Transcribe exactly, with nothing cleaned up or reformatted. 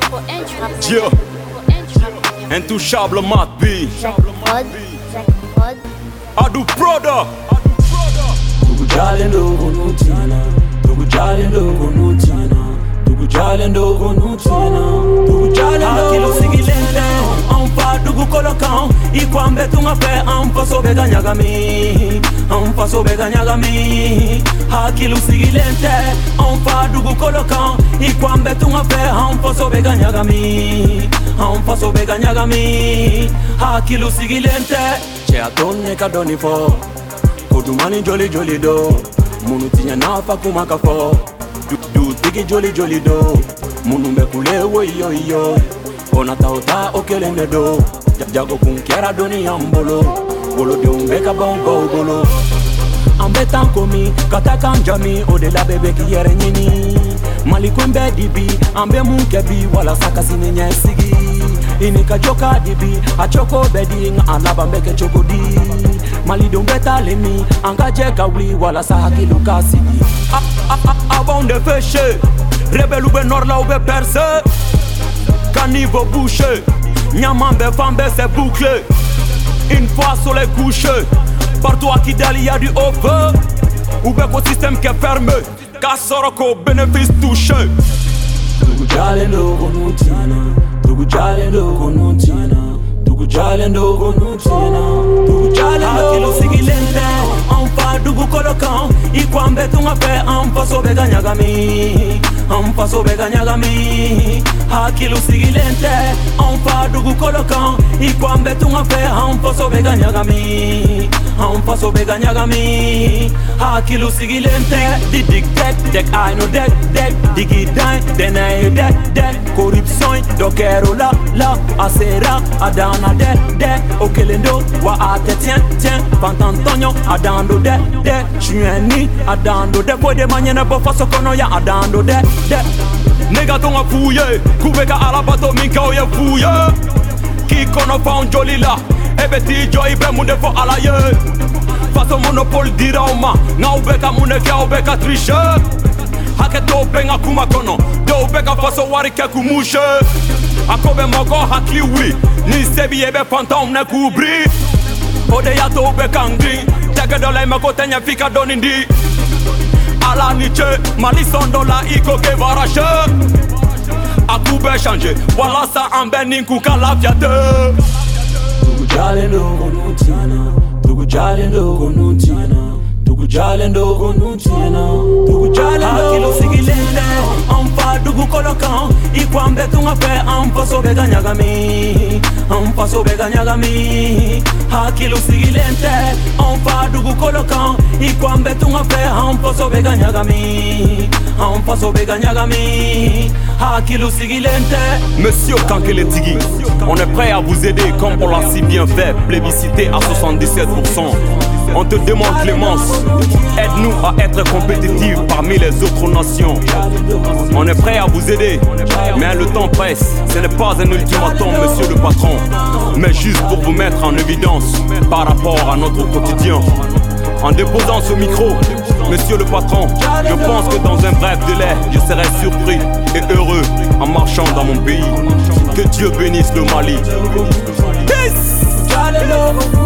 Dieu, intouchable Mat B, Adu Proda. Tukujale ndogo nutina, tukujale ndogo nutina, tukujale ndogo nutina, tukujale akilo sigilende, ampa dugu kolokan, ikwambe tungape ampa sobega nyagami, ampa sobega nyagami, akilo sigilende, ampa dugu kolokan, ikwambe tungape ampa sobega nyagami, ampa sobega nyagami, akilo sigilende, che adonne kadoni fo. Kodumani jolly jolly do, munu tinya nafa kumaka fo. Du, du tiki jolly jolly do, munu mekule wo yo yo. Ona taota okelene do, jago kunkiara doni ambolo. Bolo de umbeka bongo bolo. Ambe tankomi, kataka njami, odela bebe kiyere nyini. Malikwembe dibi, ambe munkebi, wala sakasini nyesigi. Inika joka dibi, achoko bedi, nga alaba mbeke choko di. Mali don beta lemi, anga jeka wi wala sahaki lukasi. Avant de pêcher, rebelle ou be nord là ou be percé. Caniveau bouché, nyamambe fambe c'est bouclé. Une fois soleil couché, partout à Kidali y'a du haut feu. Ou be ko système qui est fermé, Kassoroko bénéfice touché. Tukujale ndogo nutina, tukujale ndogo nutina, tukujale ndogo nutina, tukujale akilo sigilende, ampa dugu kolokan, ikwambe tungape ampa sobega nyagami, ampa sobega nyagami, akilo sigilende, ampa dugu kolokan, ikwambe tungape ampa sobega nyagami, ampa sobega nyagami, akilo sigilende, didik dek dek I no dek dek, digi dine denay dek dek, corruption dokero la la, asera adana de de, okelendo wa ate tien tien, pantantonyo adando de de, chueni adando de, boy de manyene bo faso kono ya adando de de. Nega tonga fouye, kubeka alabato minka oye fouye. Ki kono pa un joli la, ebe ti jo ibe munde fo alaye. Faso monopole dirauma, nga ubeka mune kia ubeka triche. Hake to benga kuma kono, do ubeka faso wari ke kumushe. Akobe moko hakliwi, ni sebi ebe fantom ne kubri. Ode ya to ubeka ngri, teke dole meko tenye fika donindi. Ala niche, malisondo la iko ke varache. Akube change, wala sa ambe ninku kalafiate. Tukujale ndogo nutina, tukujale ndogo nutina, tukujale ndogo nutina, tukujale akilo sigilende, ampa dugu kolokan, ikwambe tungape ampa sobega nyagami, ampa sobega nyagami, akilo sigilende, ampa dugu kolokan, ikwambe tungape ampa sobega nyagami, ampa sobega nyagami, akilo sigilende. Monsieur Kankele Tigui, on est prêt à vous aider comme on l'a si bien fait, plébiscité à soixante-dix-sept pour cent. On te demande clémence, aide-nous à être compétitifs parmi les autres nations. On est prêt à vous aider, mais le temps presse. Ce n'est pas un ultimatum, monsieur le patron, mais juste pour vous mettre en évidence par rapport à notre quotidien. En déposant ce micro, monsieur le patron, je pense que dans un bref délai, je serai surpris et heureux en marchant dans mon pays. Que Dieu bénisse le Mali. Peace!